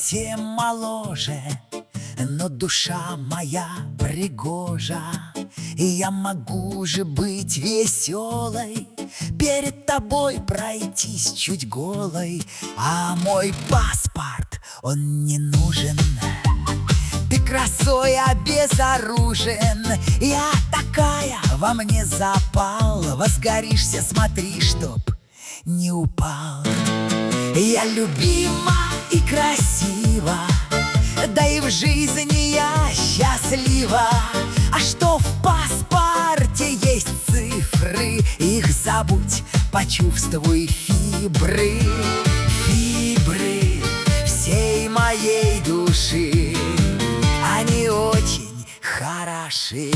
совсем моложе, но душа моя пригожа. И я могу же быть веселой, перед тобой пройтись чуть голой. А мой паспорт, он не нужен. Ты красой обезоружен. Я такая, во мне запал. Возгоришься, смотри, чтоб не упал. Я любима и красива, да и в жизни я счастлива. А что в паспорте есть цифры, их забудь, почувствуй фибры. Фибры всей моей души, они очень хороши.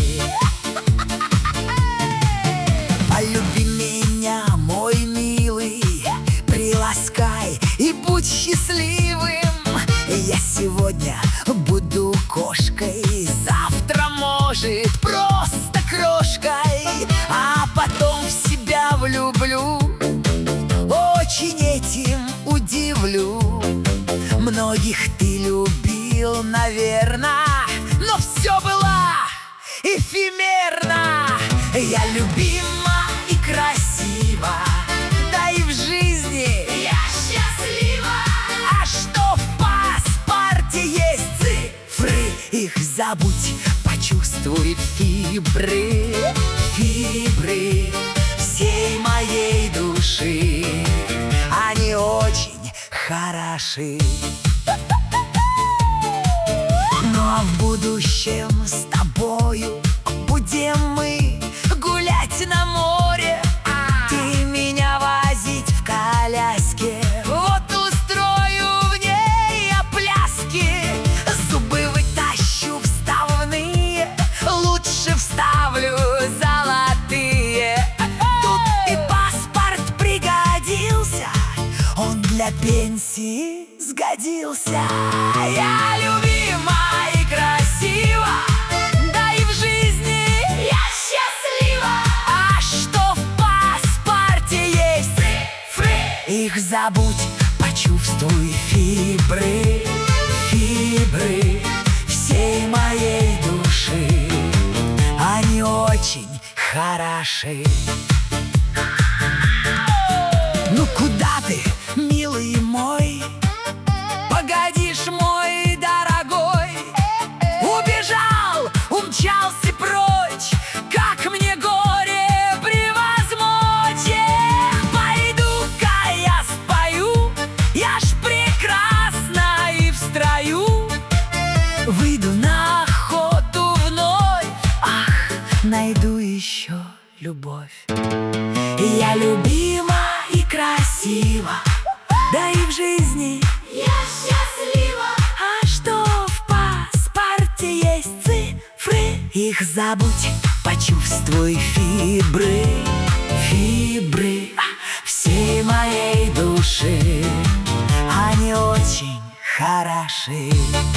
Полюби меня, мой милый, приласкай и будь счастливым. Я сегодня буду кошкой, завтра, может, просто крошкой, а потом в себя влюблю, очень этим удивлю. Многих ты любил, наверно, но все было эфемерно. Я любима и красива, да и в жизни я счастлива. А что в паспорте есть цифры, их забудь, почувствуй фибры. Фибры всей моей души, они очень хороши. Ну а в будущем с тобою будем мы гулять на море, ты меня возить в коляске, вот устрою в ней я пляски. Зубы вытащу вставные, лучше вставлю золотые. Тут и паспорт пригодился, он для пенсии сгодился. Я любима и красива, да и в жизни я счастлива. А что в паспорте есть цифры, их забудь, почувствуй фибры. Фибры всей моей души, они очень хороши. Ну куда ты, милый мой? Погодишь, мой дорогой. Убежал, умчался прочь, как мне горе превозмочь. Пойду-ка я спою, я ж прекрасна и в строю. Выйду на охоту вновь, ах, найду еще любовь. Я любима и красива, да и в жизни я счастлива. А что в паспорте есть цифры, их забудь, почувствуй фибры. Фибры всей моей души, они очень хороши.